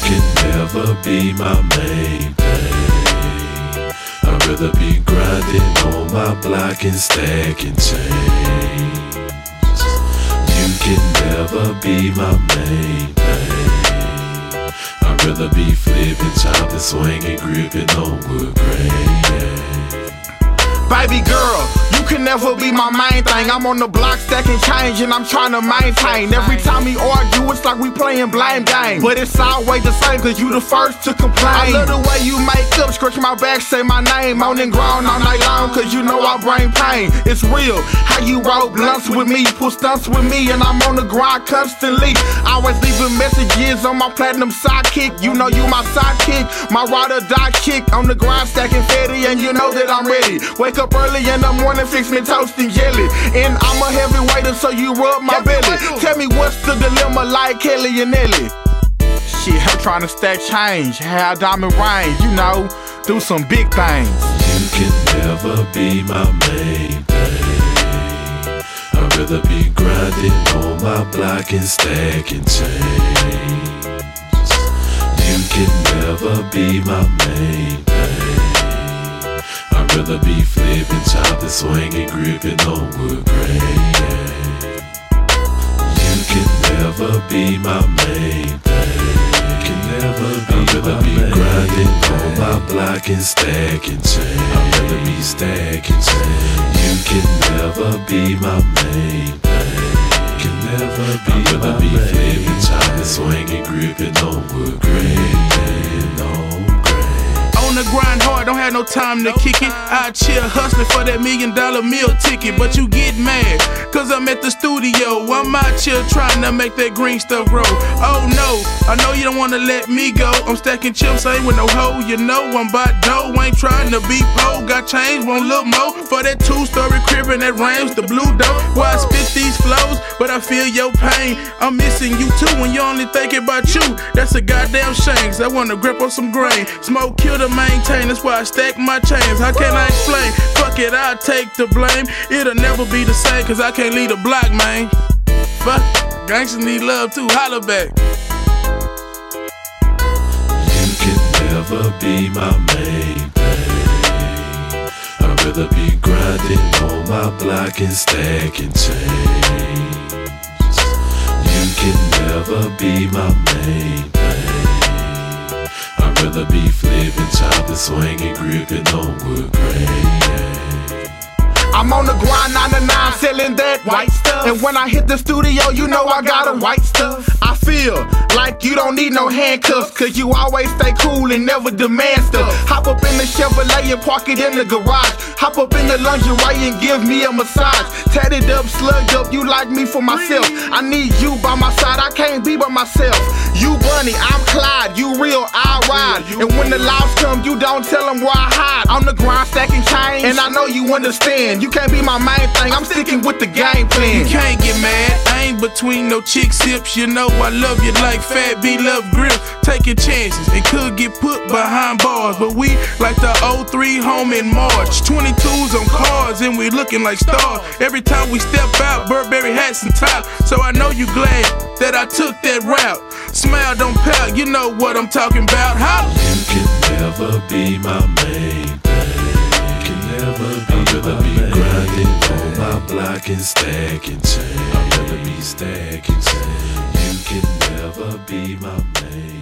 can never be my main thing. I'd rather be grinding on my block and stacking change. You can never be my main thing. I'd rather be flipping, chopping, swinging, gripping on wood grain. Baby girl, you can never be my main thing. I'm on the block stacking change and I'm trying to maintain. Every time we argue, it's like we playing blame game. But it's always the same, cause you the first to complain. I love the way you make up, scratch my back, say my name. On and ground all night long, cause you know I bring pain. It's real, how you roll blunts with me, pull stunts with me, and I'm on the grind constantly. Always leaving messages on my platinum sidekick. You know you my sidekick, my ride or die chick. On the grind stacking fatty, and you know that I'm ready. Wake up early in the morning, fix me toast and jelly. And I'm a heavyweight, so you rub my belly. Tell me what's the dilemma like Kelly and Ellie? Shit, I'm trying to stack change, have diamond range, you know, do some big things. You can never be my main thing. I'd rather be grinding on my block and stacking change. You can never be my main thing. I'd rather be flipping, chopping, swinging, gripping on wood grain. You can never be my main thing. I'd rather be grinding on my block and stacking change. I'd rather be stacking change. You can never be my main thing. I'd rather be flipping, chopping, swinging, gripping on wood grain. On the grind hard, don't have no time to kick it. I chill hustling for that $1 million meal ticket. But you get mad, cause I'm at the studio. I'm out here trying to make that green stuff grow. Oh no, I know you don't wanna let me go. I'm stacking chips, ain't with no hoe. You know I'm by dough, ain't trying to be po. Got change, won't look more. For that 2-story crib and that Rams, the blue dough. Why I spit these flows, but I feel your pain. I'm missing you too when you only thinking about you. That's a goddamn shame, cause I wanna grip on some grain. Smoke, kill the maintain, that's why I stack my chains. How can I explain? Fuck it, I'll take the blame. It'll never be the same, cause I can't leave the block, man. Fuck, gangsters need love too, holla back. You can never be my main thing. I'd rather be grinding on my block and stacking change. You can never be my main thing. I'd rather be flipping, chopping, swinging, gripping on wood grain. I'm on the grind 9 to 9, selling that white stuff. And when I hit the studio, you know I got a white stuff. I feel like you don't need no handcuffs, cause you always stay cool and never demand stuff. Hop up in the Chevrolet and park it in the garage. Hop up in the lingerie and give me a massage. Tatted up, slugged up, you like me for myself. I need you by my side, I can't be by myself. You Bunny, I'm Clyde, you real, I ride. And when the laws come, you don't tell them where I hide. I'm the grind stacking change, and I know you understand. You can't be my main thing, I'm sticking with the game plan. You can't get mad, I ain't between no chick sips. You know I love you like Fat B love grip. Taking chances and could get put behind bars, but we like the 03 home in March. 22s on cars and we looking like stars. Every time we step out, Burberry hats and top. So I know you glad that I took that route. Smile, don't pout, you know what I'm talking about. Holla. You can never be my main thing. I'd rather be grinding on my block and stacking change. I'd rather be stacking change. You can never be my main